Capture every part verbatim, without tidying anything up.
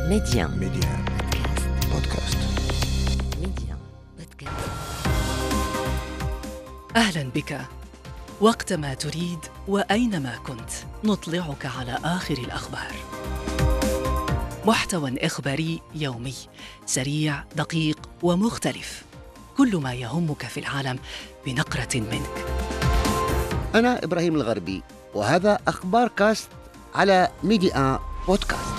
ميديان ميديان بودكاست. ميديان بودكاست. أهلا بك. وقتما تريد وأينما كنت نطلعك على آخر الأخبار. محتوى إخباري يومي سريع دقيق ومختلف، كل ما يهمك في العالم بنقرة منك. أنا إبراهيم الغربي، وهذا أخبار كاست على ميديان بودكاست.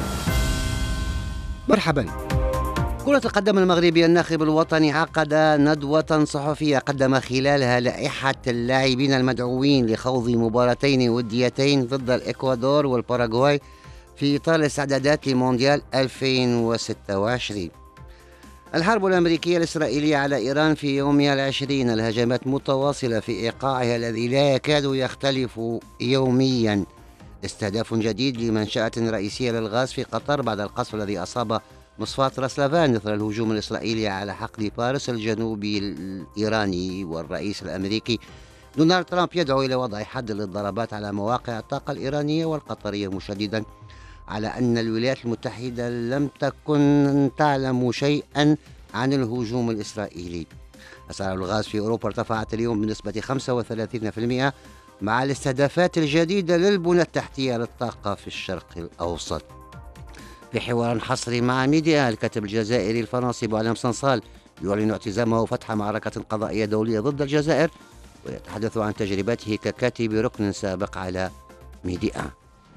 مرحبا. كرة القدم المغربية الناخب الوطني عقد ندوة صحفية قدم خلالها لائحة اللاعبين المدعوين لخوض مباراتين وديتين ضد الإكوادور والباراغواي في إطار الاستعدادات لمونديال ألفين وستة وعشرين. الحرب الأمريكية الإسرائيلية على إيران في يومها العشرين، الهجمات متواصلة في إيقاعها الذي لا يكاد يختلف يوميا. استهداف جديد لمنشأة رئيسية للغاز في قطر بعد القصف الذي أصاب مصفاة راس لافان إثر الهجوم الإسرائيلي على حقل باريس الجنوبي الإيراني. والرئيس الأمريكي دونالد ترامب يدعو إلى وضع حد للضربات على مواقع الطاقة الإيرانية والقطرية، مشددا على أن الولايات المتحدة لم تكن تعلم شيئا عن الهجوم الإسرائيلي. أسعار الغاز في أوروبا ارتفعت اليوم بنسبة خمسة وثلاثين بالمئة مع الاستهدافات الجديدة للبنى التحتية للطاقة في الشرق الأوسط. في حوار حصري مع ميديا، الكاتب الجزائري الفرنسي بوعلام صنصال يعلن اعتزامه فتح معركة قضائية دولية ضد الجزائر، ويتحدث عن تجربته ككاتب ركن سابق على ميديا.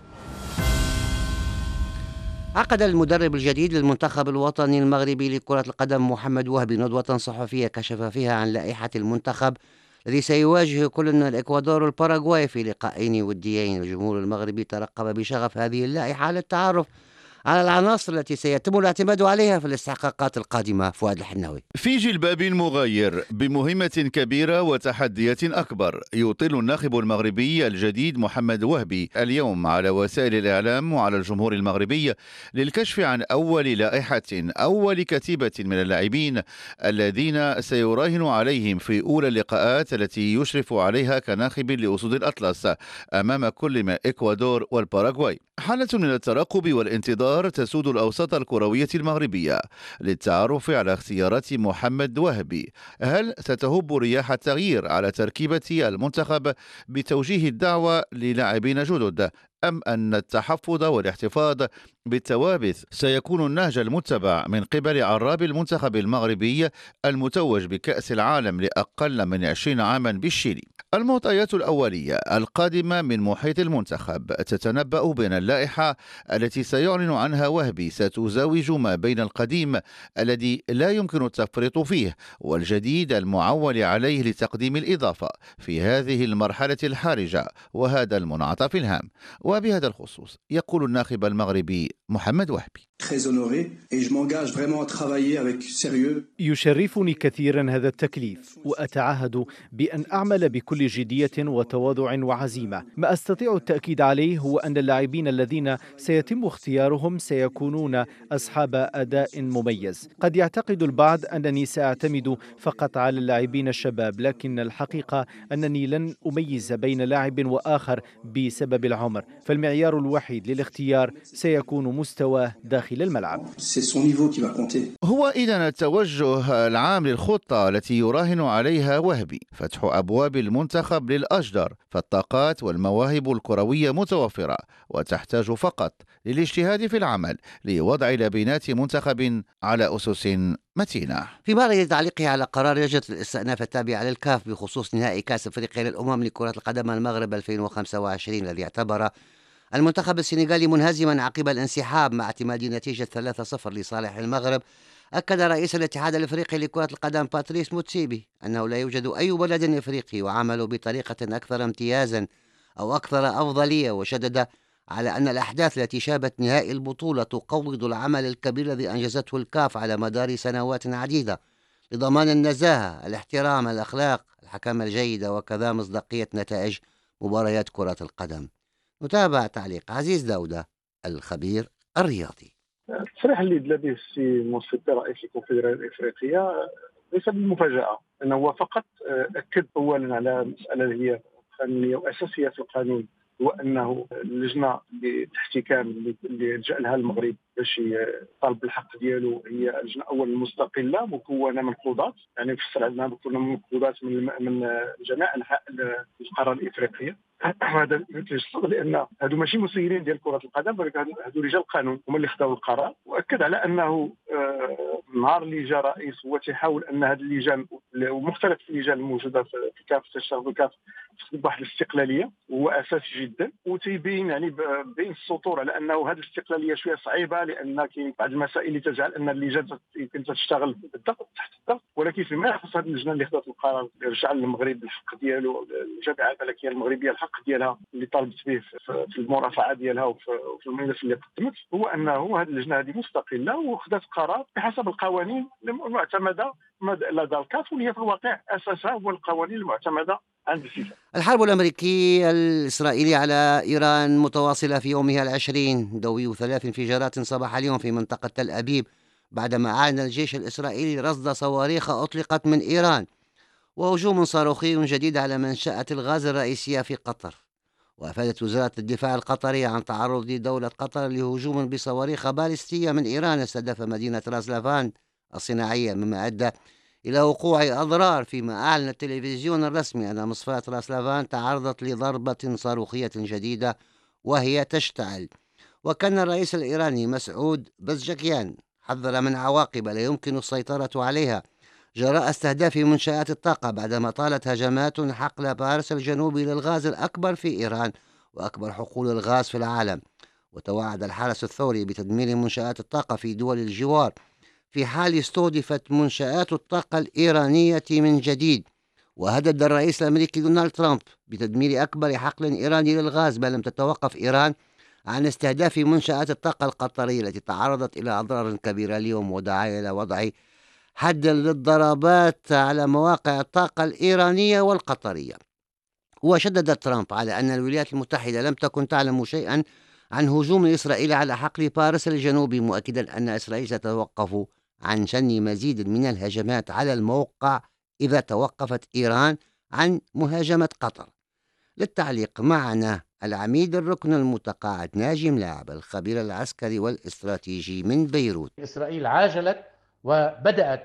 عقد المدرب الجديد للمنتخب الوطني المغربي لكرة القدم محمد وهبي ندوة صحفية كشف فيها عن لائحة المنتخب الذي سيواجه كل من الإكوادور والباراغواي في لقاءين وديين. الجمهور المغربي ترقب بشغف هذه اللائحة للتعرف على العناصر التي سيتم الاعتماد عليها في الاستحقاقات القادمة. فؤاد الحناوي. في جلباب مغاير بمهمة كبيرة وتحديات أكبر، يطيل الناخب المغربي الجديد محمد وهبي اليوم على وسائل الإعلام وعلى الجمهور المغربي للكشف عن أول لائحة أول كتيبة من اللاعبين الذين سيراهن عليهم في أولى اللقاءات التي يشرف عليها كناخب لأسود الأطلس أمام كل من إكوادور والباراغواي. حالة من الترقب والانتظار تسود الأوساط الكروية المغربية للتعرف على اختيارات محمد وهبي. هل ستهب رياح التغيير على تركيبة المنتخب بتوجيه الدعوة للاعبين جدد، أم أن التحفظ والاحتفاظ بالتوابث سيكون النهج المتبع من قبل عراب المنتخب المغربي المتوج بكأس العالم لأقل من عشرين عاما بالشيلي؟ المعطيات الأولية القادمة من محيط المنتخب تتنبأ بأن اللائحة التي سيعلن عنها وهبي ستزاوج ما بين القديم الذي لا يمكن التفريط فيه والجديد المعول عليه لتقديم الإضافة في هذه المرحلة الحرجة وهذا المنعطف الهام. وبهذا الخصوص يقول الناخب المغربي محمد وهبي: يشرفني كثيرا هذا التكليف، وأتعهد بأن أعمل بكل جدية وتواضع وعزيمة. ما أستطيع التأكيد عليه هو أن اللاعبين الذين سيتم اختيارهم سيكونون أصحاب أداء مميز. قد يعتقد البعض أنني سأعتمد فقط على اللاعبين الشباب، لكن الحقيقة أنني لن أميز بين لاعب وآخر بسبب العمر، فالمعيار الوحيد للاختيار سيكون مستواه داخل الملعب. هو إذن التوجه العام للخطة التي يراهن عليها وهبي فتح أبواب المنتخب للأجدر، فالطاقات والمواهب الكروية متوفرة وتحتاج فقط للاجتهاد في العمل لوضع لبنات منتخب على أسس متينة. في بعض تعليقه على قرار لجنة الاستئناف التابعة للكاف بخصوص نهائي كأس أفريقيا للأمم لكرة القدم المغرب ألفين وخمسة وعشرين الذي اعتبر المنتخب السنغالي منهزما عقب الانسحاب مع اعتماد نتيجة ثلاثة صفر لصالح المغرب، أكد رئيس الاتحاد الأفريقي لكرة القدم باتريس موتسيبي أنه لا يوجد أي بلد أفريقي وعملوا بطريقة أكثر امتيازا أو أكثر أفضلية، وشدد على أن الأحداث التي شابت نهائي البطولة تقوض العمل الكبير الذي أنجزته الكاف على مدار سنوات عديدة لضمان النزاهة، الاحترام، الأخلاق، الحكمة الجيدة، وكذا مصداقية نتائج مباريات كرة القدم. نتابع تعليق عزيز داودة الخبير الرياضي. التصريح اللي دلا به السي موسيقي رئيس الكونفدرالية الافريقيه ليس بالمفاجاه، انه هو فقط اكد اولا على مساله اللي هي قانونيه واساسيه في القانون هو أنه اللجنة الاحتكام اللي لجأ لها المغرب باش يطالب بالحق ديالو هي لجنة أولا مستقلة مكونة من قضاة، يعني فسر عندنا مكونة من قضاة من من جميع أنحاء القارة الإفريقية. هذا يتجسد لأن هادو ماشي مسيرين ديال كرة القدم، ولكن هادو رجال قانون هما اللي خداو القرار. وأكد على أنه النهار اللي جاء رئيس هو تيحاول أن هذه اللجان ومختلف اللجان الموجودة في كافة الشعب وكافة واحد الاستقلالية وهو أساسي جدا، وتيبين يعني بين السطور على أنه هذه الاستقلالية شوية صعيبة، لأن كاين بعض المسائل اللي تجعل أن اللجان يمكن تشتغل بالضغط تحت الضغط. ولكن فيما يخص هذه اللجنة اللي خدات القرار رجع للمغرب الحق ديالو، الجامعة الملكية المغربية الحق ديالها اللي طالبت به في المرافعة ديالها وفي الملف اللي قدمت، هو أنه هذه اللجنة هذه مستقلة وخدات قرار بحسب القوانين المعتمدة لدى الكاف، واللي هي في الواقع أساسها هو القوانين المعتمدة عند الفيفا. الحرب الأمريكية الإسرائيلية على إيران متواصلة في يومها العشرين، دوي ثلاث انفجارات صباح اليوم في منطقة تل أبيب بعدما أعلن الجيش الإسرائيلي رصد صواريخ أطلقت من إيران، وهجوم صاروخي جديد على منشأة الغاز الرئيسية في قطر. وأفادت وزارة الدفاع القطرية عن تعرض دولة قطر لهجوم بصواريخ باليستية من إيران استهدف مدينة راس لافان الصناعية، مما أدى إلى وقوع أضرار، فيما أعلن التلفزيون الرسمي أن مصفاة راس لافان تعرضت لضربة صاروخية جديدة وهي تشتعل. وكان الرئيس الإيراني مسعود بزشكيان حذر من عواقب لا يمكن السيطرة عليها جراء استهداف منشآت الطاقة، بعدما طالت هجمات حقل بارس الجنوبي للغاز الأكبر في إيران وأكبر حقول الغاز في العالم. وتوعد الحرس الثوري بتدمير منشآت الطاقة في دول الجوار في حال استهدفت منشآت الطاقة الإيرانية من جديد. وهدد الرئيس الأمريكي دونالد ترامب بتدمير أكبر حقل إيراني للغاز ما لم تتوقف إيران عن استهداف منشآت الطاقة القطرية التي تعرضت إلى أضرار كبيرة اليوم، ودعا إلى وضع حد للضربات على مواقع الطاقة الإيرانية والقطرية. وشدد ترامب على أن الولايات المتحدة لم تكن تعلم شيئا عن هجوم إسرائيل على حقل بارس الجنوبي، مؤكدا أن إسرائيل ستتوقف عن شن مزيد من الهجمات على الموقع إذا توقفت إيران عن مهاجمة قطر. للتعليق معنا العميد الركن المتقاعد ناجي ملاعب، الخبير العسكري والاستراتيجي من بيروت. إسرائيل عاجلت وبدأت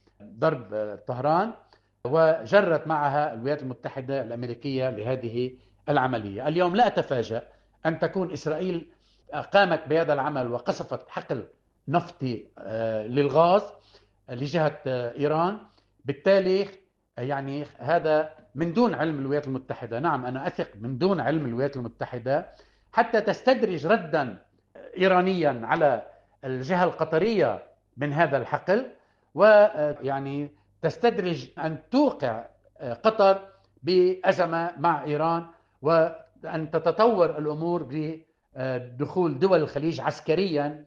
بضرب طهران وجرت معها الولايات المتحدة الأمريكية لهذه العملية. اليوم لا أتفاجأ أن تكون إسرائيل قامت بهذا العمل وقصفت حقل نفطي للغاز لجهة إيران. بالتالي يعني هذا من دون علم الولايات المتحدة، نعم أنا أثق من دون علم الولايات المتحدة، حتى تستدرج ردا إيرانيا على الجهة القطرية من هذا الحقل، ويعني تستدرج أن توقع قطر بأزمة مع إيران، وأن تتطور الأمور بدخول دول الخليج عسكريا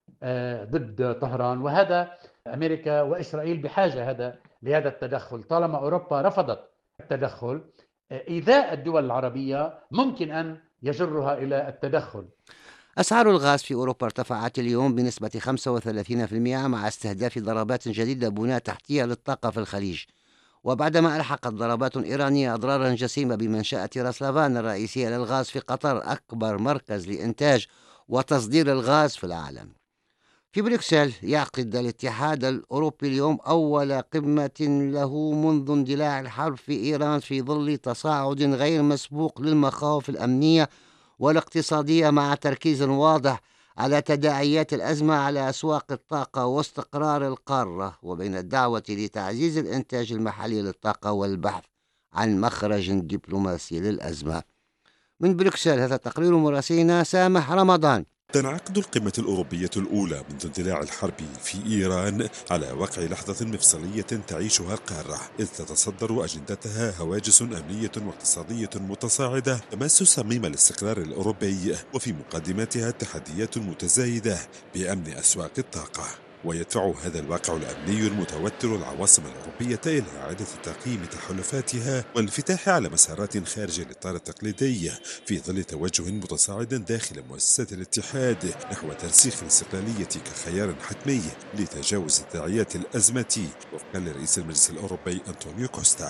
ضد طهران. وهذا أمريكا وإسرائيل بحاجة هذا لهذا التدخل. طالما أوروبا رفضت التدخل، إيذاء الدول العربية ممكن أن يجرها إلى التدخل. أسعار الغاز في أوروبا ارتفعت اليوم بنسبة خمسة وثلاثين بالمئة مع استهداف ضربات جديدة بناء تحتية للطاقة في الخليج، وبعدما ألحقت ضربات إيرانية أضرارا جسيمة بمنشأة راس لافان الرئيسية للغاز في قطر، أكبر مركز لإنتاج وتصدير الغاز في العالم. في بروكسل يعقد الاتحاد الأوروبي اليوم أول قمة له منذ اندلاع الحرب في إيران في ظل تصاعد غير مسبوق للمخاوف الأمنية والاقتصادية، مع تركيز واضح على تداعيات الأزمة على أسواق الطاقة واستقرار القارة، وبين الدعوة لتعزيز الإنتاج المحلي للطاقة والبحث عن مخرج دبلوماسي للأزمة. من بروكسل هذا تقرير مراسلنا سامح رمضان. تنعقد القمة الأوروبية الأولى منذ اندلاع الحرب في إيران على وقع لحظة مفصلية تعيشها القارة، إذ تتصدر أجندتها هواجس أمنية واقتصادية متصاعدة تمس صميم الاستقرار الأوروبي، وفي مقدمتها تحديات متزايدة بأمن أسواق الطاقة. ويدفع هذا الواقع الأمني المتوتر العواصم الأوروبية إلى إعادة تقييم تحالفاتها والانفتاح على مسارات خارج الإطار التقليدي في ظل توجه متصاعد داخل مؤسسات الاتحاد نحو ترسيخ الاستقلالية كخيار حتمي لتجاوز تداعيات الأزمة وفقا لرئيس المجلس الأوروبي أنطونيو كوستا.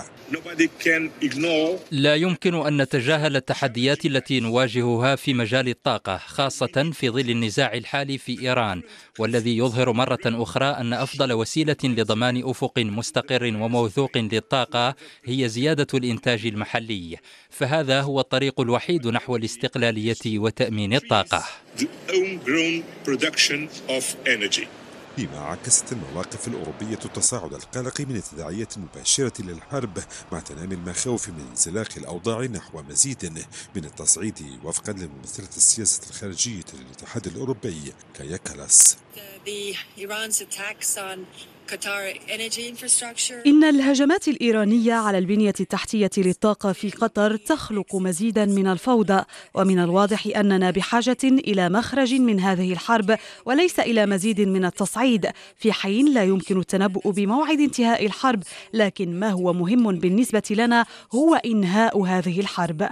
لا يمكن أن نتجاهل التحديات التي نواجهها في مجال الطاقة، خاصة في ظل النزاع الحالي في إيران، والذي يظهر مرة أخرى أن أفضل وسيلة لضمان أفق مستقر وموثوق للطاقة هي زيادة الإنتاج المحلي، فهذا هو الطريق الوحيد نحو الاستقلالية وتأمين الطاقة. فيما عكست المواقف الأوروبية التصاعد القلق من التداعيات المباشرة للحرب مع تنامي المخاوف من انزلاق الأوضاع نحو مزيد من التصعيد وفقا لممثلة السياسة الخارجية للاتحاد الأوروبي كايا كالاس. إن الهجمات الإيرانية على البنية التحتية للطاقة في قطر تخلق مزيدا من الفوضى، ومن الواضح أننا بحاجة إلى مخرج من هذه الحرب وليس إلى مزيد من التصعيد، في حين لا يمكن التنبؤ بموعد انتهاء الحرب، لكن ما هو مهم بالنسبة لنا هو إنهاء هذه الحرب.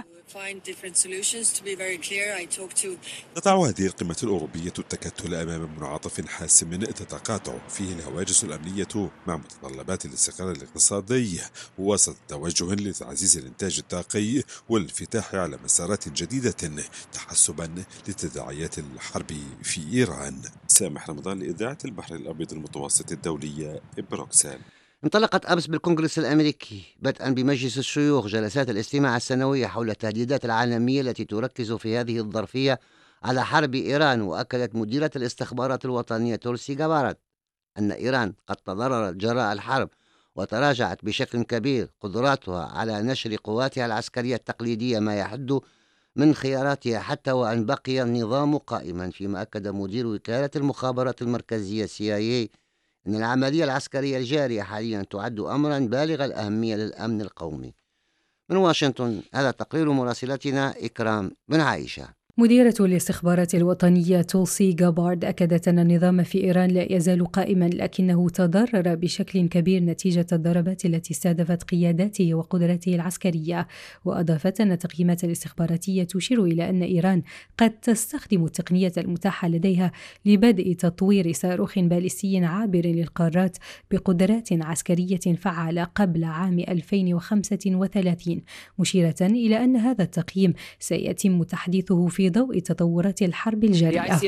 تضع هذه القمة الأوروبية التكتل أمام منعطف حاسم تتقاطع فيه الهواجس الأمنية مع متطلبات الاستقرار الاقتصادي وسط توجه لتعزيز الإنتاج الطاقي والانفتاح على مسارات جديدة تحسبا لتداعيات الحرب في إيران. سامح رمضان لإذاعة البحر الأبيض المتوسط الدولية بروكسل. انطلقت أمس بالكونغرس الأمريكي بدءا بمجلس الشيوخ جلسات الاستماع السنوية حول التهديدات العالمية التي تركز في هذه الظرفية على حرب إيران. وأكدت مديرة الاستخبارات الوطنية تولسي جابارد أن إيران قد تضررت جراء الحرب وتراجعت بشكل كبير قدراتها على نشر قواتها العسكرية التقليدية ما يحد من خياراتها حتى وأن بقي النظام قائما. فيما أكد مدير وكالة المخابرات المركزية سي آي إيه أن العملية العسكرية الجارية حاليا تعد أمرا بالغ الأهمية للأمن القومي. من واشنطن هذا تقرير مراسلتنا إكرام بن عائشة. مديرة الاستخبارات الوطنية تولسي جابارد أكدت أن النظام في إيران لا يزال قائما، لكنه تضرر بشكل كبير نتيجة الضربات التي استهدفت قياداته وقدراته العسكرية. وأضافت أن التقييمات الاستخباراتية تشير إلى أن إيران قد تستخدم التقنية المتاحة لديها لبدء تطوير صاروخ باليستي عابر للقارات بقدرات عسكرية فعالة قبل عام ألفين وخمسة وثلاثين، مشيرة إلى أن هذا التقييم سيتم تحديثه في ضوء تطورات الحرب الجارية.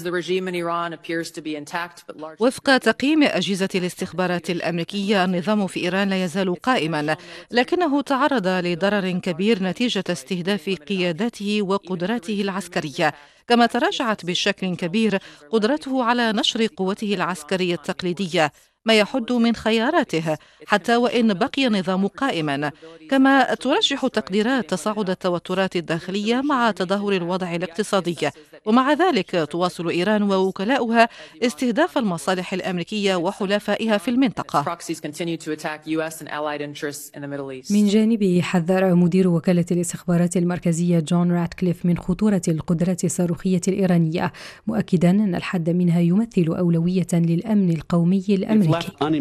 وفق تقييم أجهزة الاستخبارات الأمريكية النظام في إيران لا يزال قائما، لكنه تعرض لضرر كبير نتيجة استهداف قياداته وقدراته العسكرية، كما تراجعت بشكل كبير قدرته على نشر قوته العسكرية التقليدية ما يحد من خياراته حتى وإن بقي النظام قائما. كما ترجح تقديرات تصاعد التوترات الداخلية مع تدهور الوضع الاقتصادي، ومع ذلك تواصل إيران ووكلاؤها استهداف المصالح الأمريكية وحلفائها في المنطقة. من جانبه حذر مدير وكالة الاستخبارات المركزية جون راتكليف من خطورة القدرات الصاروخية الإيرانية، مؤكدا أن الحد منها يمثل أولوية للأمن القومي الأمريكي.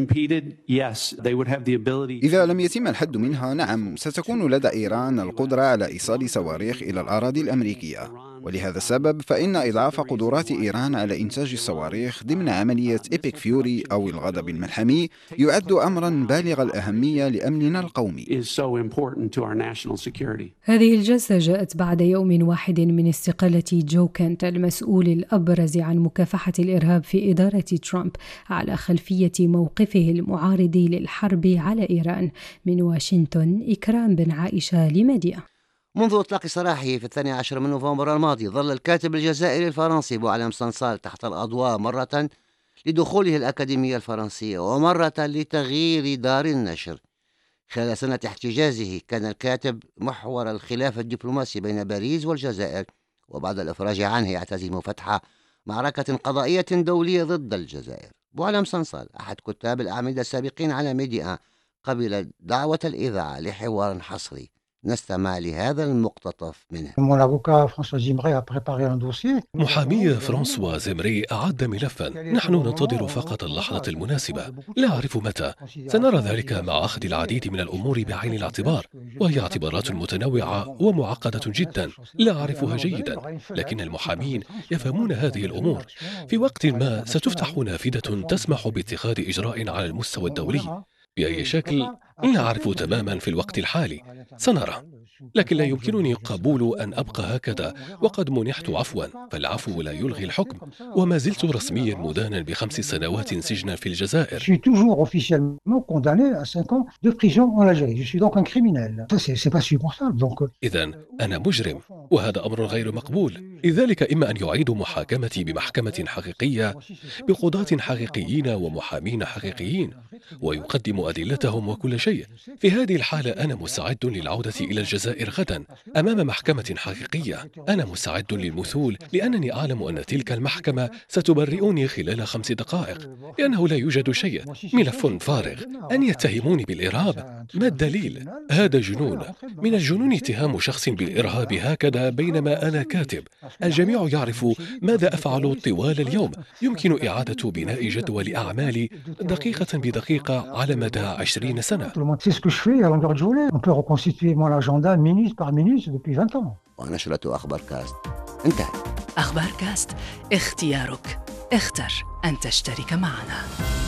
إذا لم يتم الحد منها، نعم، ستكون لدى إيران القدرة على إيصال صواريخ إلى الأراضي الأمريكية. ولهذا السبب فإن إضعاف قدرات إيران على إنتاج الصواريخ ضمن عملية إيبك فيوري أو الغضب الملحمي يعد أمرا بالغ الأهمية لأمننا القومي. هذه الجلسة جاءت بعد يوم واحد من استقالة جو كنت المسؤول الأبرز عن مكافحة الإرهاب في إدارة ترامب على خلفية موقفه المعارض للحرب على إيران. من واشنطن إكرام بن عائشة لميديا. منذ إطلاق سراحه في الثاني عشر من نوفمبر الماضي ظل الكاتب الجزائري الفرنسي بوعلام صنصال تحت الأضواء، مرة لدخوله الأكاديمية الفرنسية ومرة لتغيير دار النشر. خلال سنة احتجازه كان الكاتب محور الخلاف الدبلوماسي بين باريس والجزائر، وبعد الإفراج عنه يعتزم فتح معركة قضائية دولية ضد الجزائر. بوعلام صنصال أحد كتاب الأعمدة السابقين على ميديا قبل دعوة الإذاعة لحوار حصري نستمع لهذا المقتطف منه. محامي فرانسوا زيمري أعد ملفا، نحن ننتظر فقط اللحظة المناسبة، لا أعرف متى. سنرى ذلك مع أخذ العديد من الأمور بعين الاعتبار، وهي اعتبارات متنوعة ومعقدة جدا لا أعرفها جيدا، لكن المحامين يفهمون هذه الأمور. في وقت ما ستفتح نافذة تسمح باتخاذ إجراء على المستوى الدولي. بأي شكل؟ لا أعرف تماما في الوقت الحالي، سنرى. لكن لا يمكنني قبول أن أبقى هكذا وقد منحت عفوا، فالعفو لا يلغي الحكم، وما زلت رسميا مدانا بخمس سنوات سجنا في الجزائر. إذن أنا مجرم، وهذا أمر غير مقبول. لذلك إما أن يعيدوا محاكمتي بمحكمة حقيقية بقضاة حقيقيين ومحامين حقيقيين ويقدموا أدلتهم وكل شيء. في هذه الحالة أنا مستعد للعودة إلى الجزائر غدا أمام محكمة حقيقية. أنا مستعد للمثول لأنني أعلم أن تلك المحكمة ستبرئني خلال خمس دقائق، لأنه لا يوجد شيء، ملف فارغ. أن يتهموني بالإرهاب، ما الدليل؟ هذا جنون. من الجنون اتهام شخص بالإرهاب هكذا بينما أنا كاتب. الجميع يعرف ماذا أفعل طوال اليوم. يمكن إعادة بناء جدول أعمالي دقيقة بدقيقة على مدى عشرين سنة. ونشرة أخبار كاست انتهت. أخبار كاست، اختيارك، اختر أن تشترك معنا.